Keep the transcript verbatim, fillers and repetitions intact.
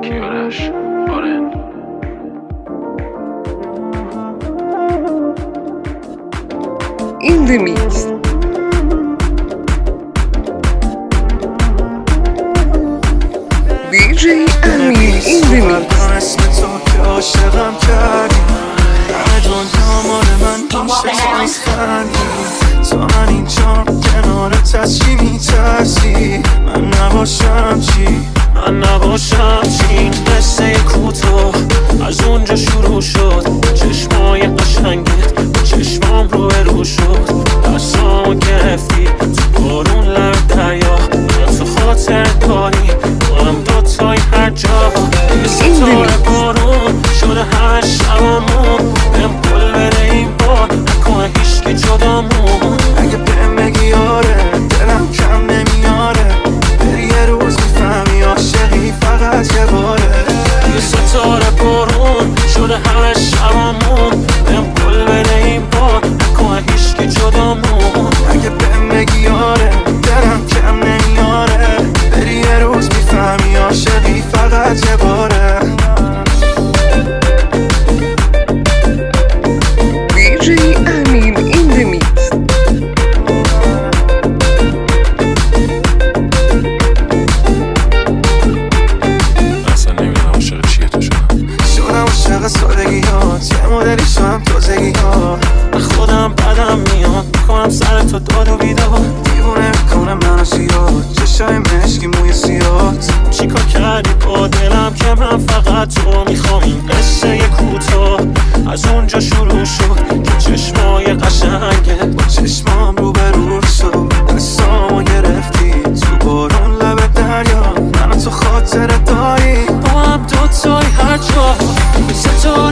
کیارش بارن In the mix. دی جی امین in the mix. اسم تو که عاشقم کردی همه دنیا مال من میشه تو میخندی تو من اینجا کنارت از چی میترسی من نباشم چی من نباشم چی این قصه کوتاه از اونجا شروع شد چشمای قشنگت با چشمام رو برو شد دستامو گرفتی تو بارون لب دریا من تو خاطر داری با هم دوتای هر جا یه ستاره بارون شده هر شبمون بهم قول بده این بار نکنه هیچکی جدامون اگه بهم بگی آره دلم کم نمیاره بری یه روز میفهمی عاشقی فقط یه باره یه ستاره بارون شده هر شبمون بهم قول بده این بار نکنه هیچکی جدامون اگه بهم بگی آره دلم کم نمیاره بری یه روز میفهمی عاشقی فقط یه باره دی جی امین in the mix. اصلا نمیدونم عاشق چیه تو شدم شدم عاشق سادگیات یه مدلی شدم تازگیات من خودم بدم میاد میکنم سر تو داد و بیداد دیوونه میکنم منو سیاد چشای مشکی موی سیاد چیکار کردی با دلم که من فقط تو میخوام این قصه کوتاه از اونجا شروع شد که چشمای قشنگت با چشمام رو برور شد دستامو گرفتی تو بارون لب دریا منو تو خاطر داری با هم دوتای هر جا ستاره